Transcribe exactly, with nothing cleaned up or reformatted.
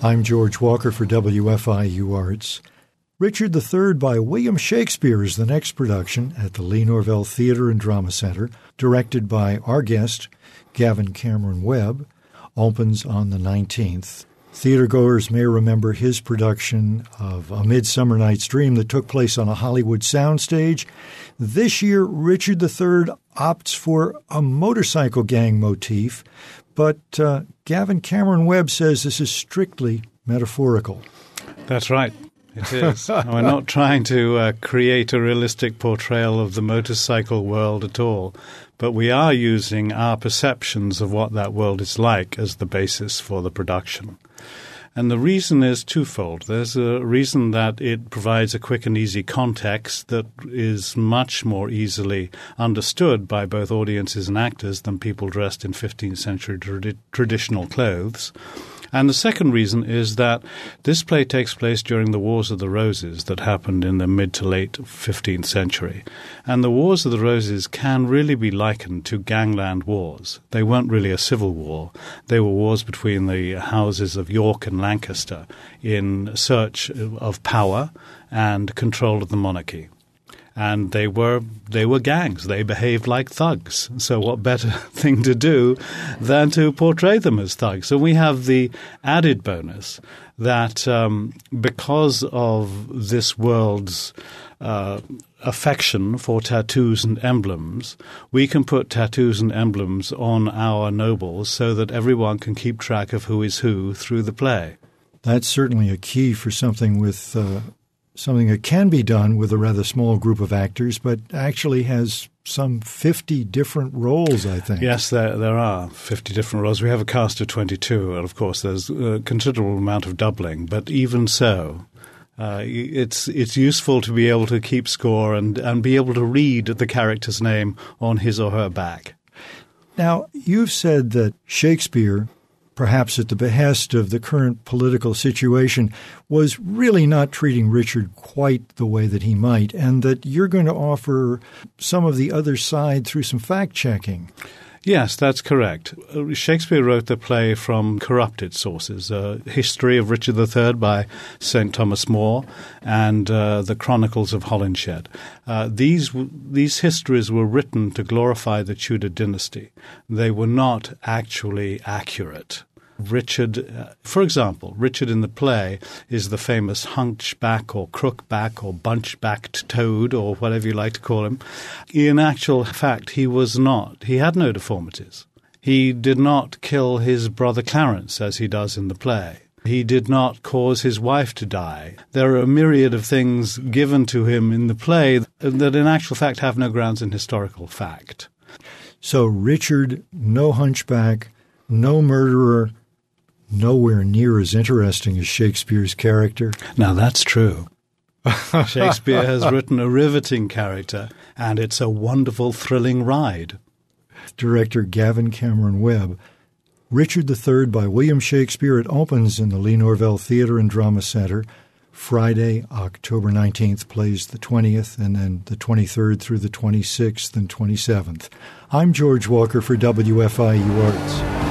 I'm George Walker for W F I U Arts. Richard the Third by William Shakespeare is the next production at the Lee Norvell Theatre and Drama Center, directed by our guest, Gavin Cameron Webb, opens on the nineteenth. Theatergoers may remember his production of A Midsummer Night's Dream that took place on a Hollywood soundstage. This year, Richard the Third opts for a motorcycle gang motif, but uh, Gavin Cameron Webb says this is strictly metaphorical. That's right. It is. We're not trying to uh, create a realistic portrayal of the motorcycle world at all, but we are using our perceptions of what that world is like as the basis for the production. And the reason is twofold. There's a reason that it provides a quick and easy context that is much more easily understood by both audiences and actors than people dressed in fifteenth century trad- traditional clothes. And the second reason is that this play takes place during the Wars of the Roses that happened in the mid to late fifteenth century. And the Wars of the Roses can really be likened to gangland wars. They weren't really a civil war. They were wars between the houses of York and Lancaster in search of power and control of the monarchy. And they were they were gangs. They behaved like thugs. So what better thing to do than to portray them as thugs? So we have the added bonus that um, because of this world's uh, affection for tattoos and emblems, we can put tattoos and emblems on our nobles so that everyone can keep track of who is who through the play. That's certainly a key for something with uh something that can be done with a rather small group of actors, but actually has some fifty different roles, I think. Yes, there there are fifty different roles. We have a cast of twenty-two, and of course there's a considerable amount of doubling. But even so, uh, it's it's useful to be able to keep score and, and be able to read the character's name on his or her back. Now, you've said that Shakespeare, perhaps at the behest of the current political situation, was really not treating Richard quite the way that he might, and that you're going to offer some of the other side through some fact-checking. Yes, that's correct. Shakespeare wrote the play from corrupted sources, a history of Richard the Third by Saint Thomas More and uh, the Chronicles of Holinshed. Uh, these these histories were written to glorify the Tudor dynasty. They were not actually accurate. Richard, uh, for example, Richard in the play is the famous hunchback or crookback or bunchbacked toad or whatever you like to call him. In actual fact, he was not. He had no deformities. He did not kill his brother Clarence as he does in the play. He did not cause his wife to die. There are a myriad of things given to him in the play that in actual fact have no grounds in historical fact. So Richard, no hunchback, no murderer, nowhere near as interesting as Shakespeare's character. Now, that's true. Shakespeare has written a riveting character, and it's a wonderful, thrilling ride. Director Gavin Cameron Webb. Richard the Third by William Shakespeare. It opens in the Lee Norvell Theatre and Drama Center Friday, October nineteenth, plays the twentieth, and then the twenty-third through the twenty-sixth and twenty-seventh. I'm George Walker for W F I U Arts.